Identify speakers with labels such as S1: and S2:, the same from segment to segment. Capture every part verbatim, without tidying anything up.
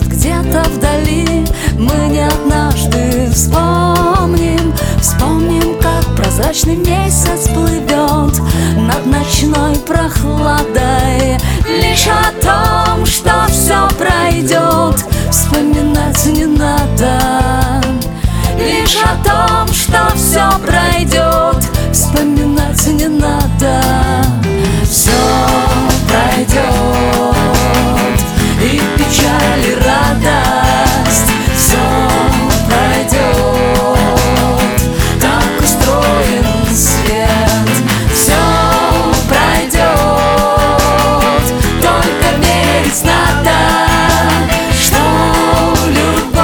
S1: может, где-то вдали мы не однажды вспомним, вспомним, как прозрачный месяц плывет над ночной прохладой. Лишь о том, что все пройдет, вспоминать не надо. Лишь о том, что все пройдет, вспоминать не надо. Все пройдет, и печаль, и радость. Все пройдет, так устроен свет. Все пройдет, только верить надо, что любовь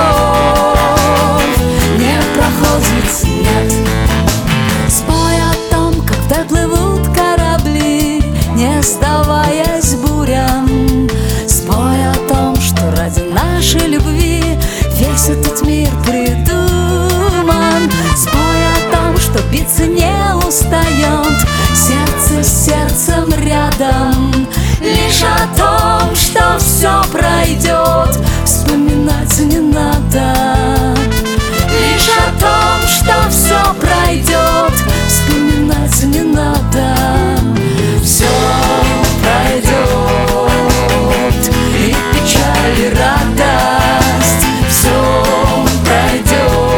S1: не проходит, нет. Спой о том, как вдаль плывут корабли, не сдаваясь бурям. Спой о том, что ради нашей любви весь этот мир придуман. Спой о том, что биться не устает сердце с сердцем рядом. Лишь о том, что все пройдет, вспоминать не надо. Лишь о том, что все пройдет, вспоминать не надо. Все пройдет, и печаль, и радость. Все пройдет,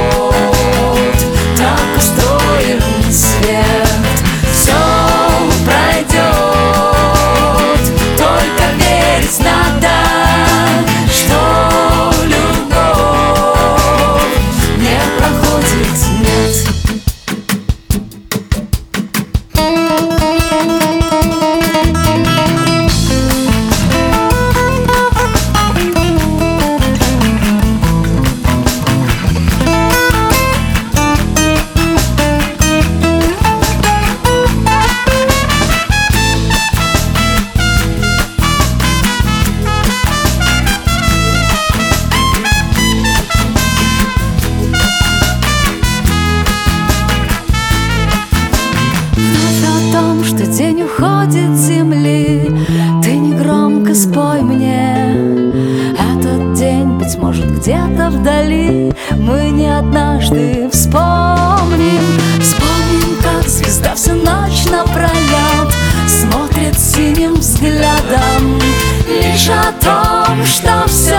S1: так устроен свет. Все пройдет, только верить надо, что любовь не проходит, нет. День уходит с земли, ты негромко спой мне. Этот день, быть может, где-то вдали мы не однажды вспомним. Вспомним, как звезда всю ночь напролет смотрит синим взглядом. Лишь о том, что все